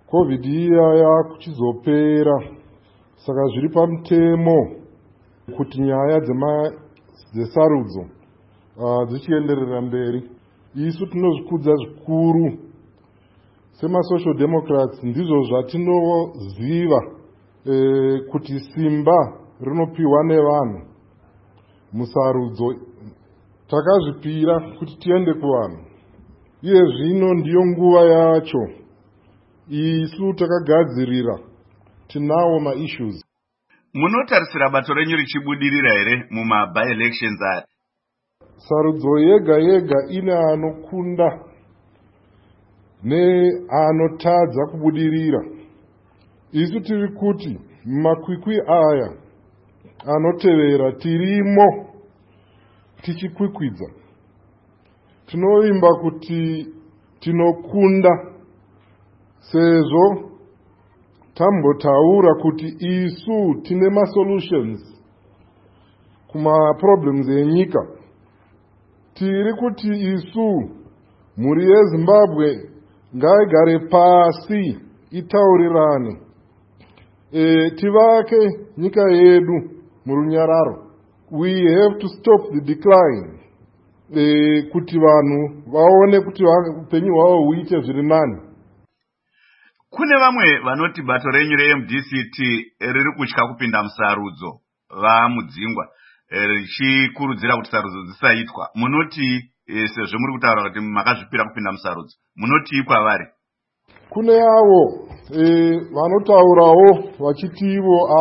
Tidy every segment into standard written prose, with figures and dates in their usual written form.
COVID iya yakuchizopera, saka zviri pamutemo kuti nyaya dzesarudzo dzichienderera mberi. Isu tinozvikudza zvikuru semasocial democrats, ndizvo zvatinoziva kuti simba rinopiwa nevanhu musarudzo. Takazvipira kuti tiende kuvanhu, iye zvino ndiyo nguva yacho. Isu takagadzirira, tinawo maissues. Munotarisira bato renyu richibudirira here muma-by-elections aya? Sarudzo yega yega ine anokunda neanotadza kubudirira. Isu tiri kuti makwikwi aya anotevera tirimo tichikwikwidza. Tinovimba kuti tinokunda sezvo tambotaura kuti isu tine masolutions kumaproblems enyika. Tiri kuti isu mhuri yeZimbabwe ngaigare pasi itaurirane, tivake nyika yedu murunyararo. We have to stop the decline, kuti vanhu vaone kuti upenyu hwavo huite zviri nani. Kune vamwe vanoti bato renyu reMDCT riri kutya kupinda musarudzo vamudzingwa, richikurudzira kuti sarudzo dzisaitwa. Munoti sezvo muri kutaura kuti makazvipira kupinda musarudzo, munoti kwavari? Kune avo vanotaurawo vachitivo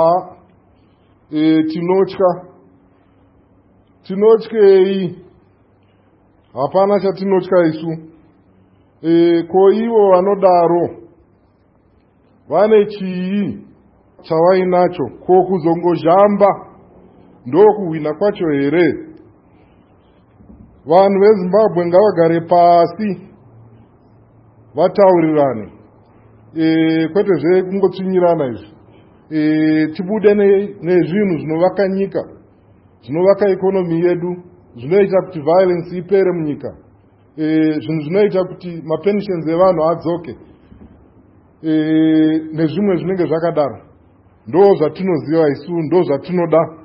tinotyei. Hapana chatinotya isu. Ko ivo vanodaro vane chii chavainacho? Ko kuzongozhamba ndokuhwina kwacho here? Vanhu veZimbabwe ngavagare pasi vataurirane, kwete zvekungotsinyirana izvi. Tibude nezvinhu zvinovaka nyika, zvinovaka ekonomi yedu, zvinoita kuti violence ipere munyika, zvinhu zvinoita kuti mapensions evanhu adzoke, nezvimwe zvinenge zvakadaro. Ndo zvatinoziva isu, ndo zvatinoda.